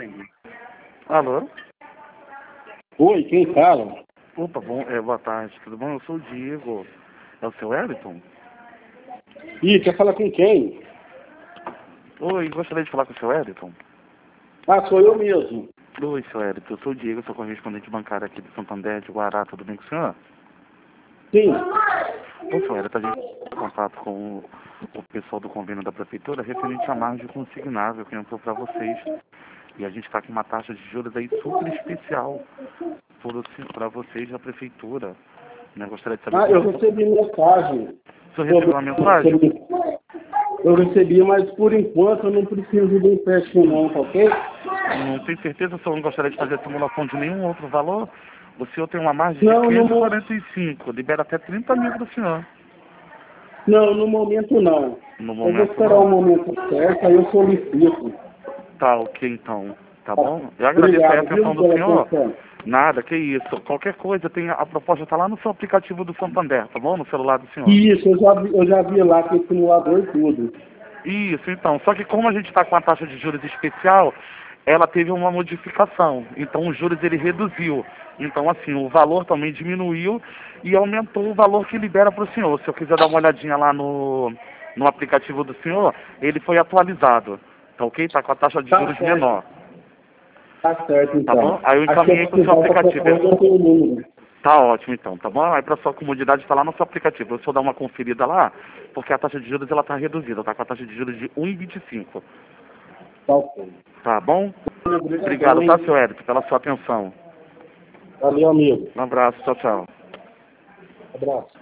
consegue. Alô? Oi, quem fala? Opa, boa tarde, tudo bom? Eu sou o Diego. É o seu Wellington? Ih, quer falar com quem? Oi, gostaria de falar com o seu Wellington? Ah, sou eu mesmo. Oi, seu Wellington, eu sou o Diego, sou correspondente bancário aqui de Santander, de Guará, tudo bem com o senhor? Sim. Ô, seu Wellington, a gente tem contato com o pessoal do convênio da prefeitura referente à margem consignável que entrou para vocês. E a gente está com uma taxa de juros aí super especial para vocês da prefeitura. Né? Gostaria de saber Ah, como eu que recebi mensagem. o senhor recebeu uma mensagem? Eu recebi, mas por enquanto eu não preciso de empréstimo não, tá ok? Não tem certeza, o senhor não gostaria de fazer a simulação de nenhum outro valor? O senhor tem uma margem de Não, 545, libera até 30 mil para o senhor. não, no momento não. No Eu vou momento esperar o não? momento certo, aí eu solicito. Tá, ok então. Tá Tá. bom? Eu agradeço aí a Obrigado, atenção viu, do pela senhor. atenção. Nada, que isso. Qualquer coisa, a proposta está lá no seu aplicativo do Santander, tá bom? No celular do senhor. Isso, eu já vi lá com o simulador e tudo. Isso, então. Só que como a gente está com a taxa de juros especial, ela teve uma modificação. Então, os juros ele reduziu. Então, assim, o valor também diminuiu e aumentou o valor que libera para o senhor. Se eu quiser dar uma olhadinha lá no aplicativo do senhor, ele foi atualizado. Tá ok? Está com a taxa de Tá juros certo. menor. Tá certo, Tá bom? então. Aí eu Acho que encaminhei eu para o seu precisava aplicativo. trocar o número. Tá ótimo, então, tá bom? Aí para sua comodidade está lá no seu aplicativo. Eu só dar uma conferida lá, porque a taxa de juros ela está reduzida. Está com a taxa de juros de 1,25. Tá ok. Tá bom? Obrigado, Obrigadão, tá, hein? seu Érico, pela sua atenção. Valeu, amigo. Um abraço, tchau, tchau. Abraço.